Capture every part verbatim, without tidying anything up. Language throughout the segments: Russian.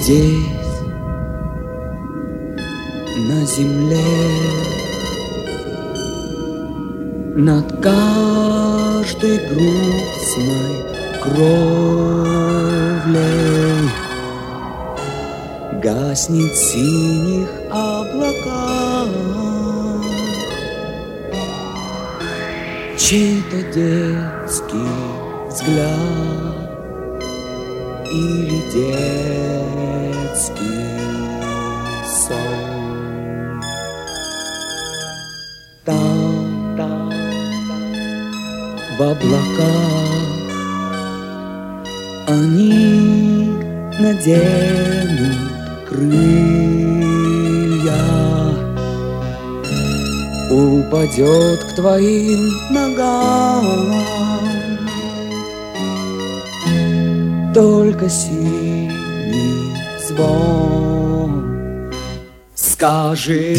Здесь, на земле, над каждой грустной кровлей гаснет в синих облаках чей-то детский взгляд или детский сон. Там, там, в облаках они наденут крылья, упадет к твоим ногам только синий звон. Скажи,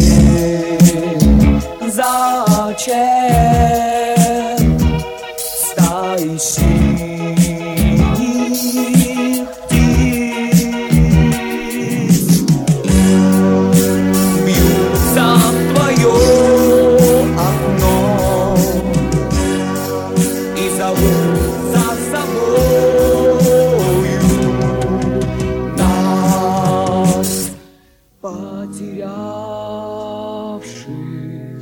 зачем стаи синих птиц бьются в твое окно и зовут за собою нас, потерявших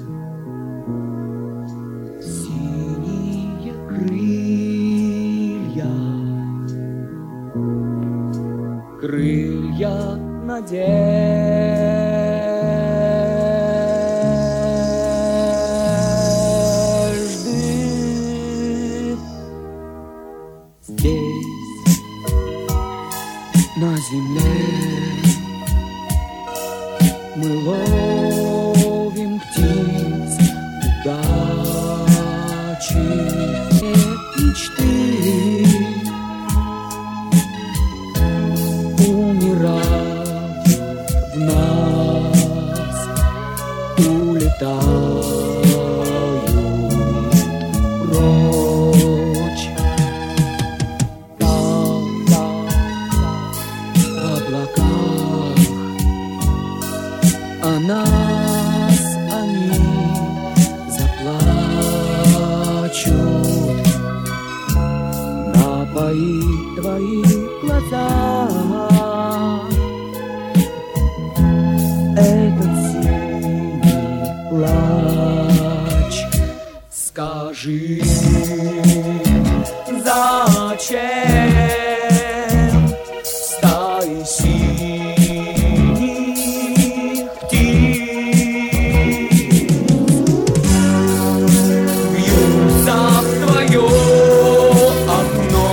синие крылья, крылья надежды. Здесь, на земле, мы ловим птиц удачи, мечты умирают в нас, улетают прочь. Там, там, в облаках о нас они заплачут, напоит твои глаза этот синий плач. Скажи, зачем стаи синих птиц бьются в твое окно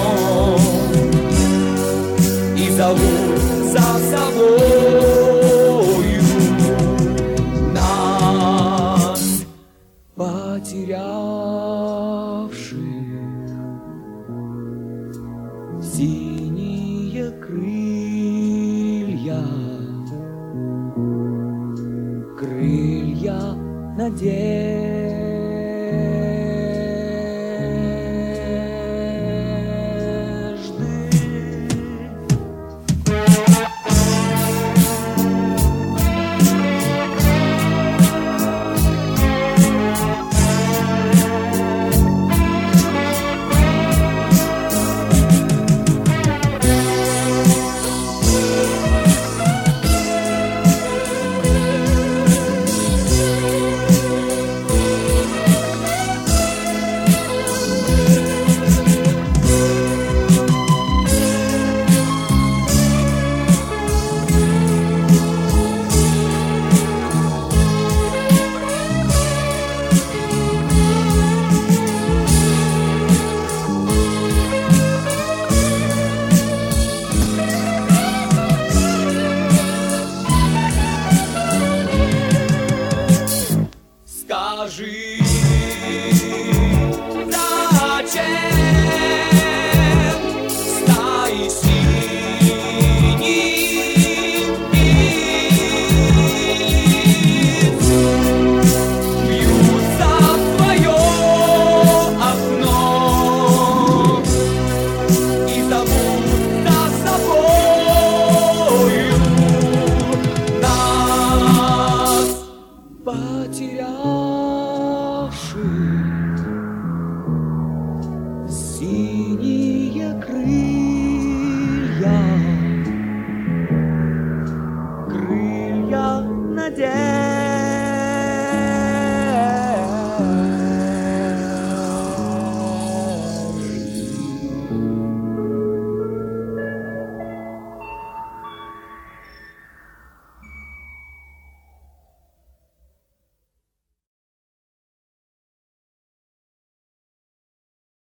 и зовут за собою нас, потерявших синие крылья, крылья надежды.